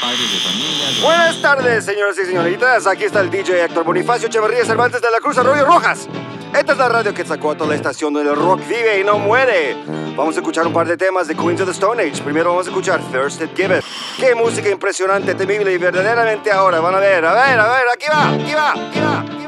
padres, de familia. Buenas tardes, señoras y señoritas. Aquí está el DJ Héctor Bonifacio Echeverría Cervantes de la Cruz Arroyo Rojas. Esta es la radio que sacó a toda la estación donde el rock vive y no muere. Vamos a escuchar un par de temas de Queens of the Stone Age. Primero vamos a escuchar Thirsted Giveth. Qué música impresionante, temible y verdaderamente ahora. Van a ver, aquí va.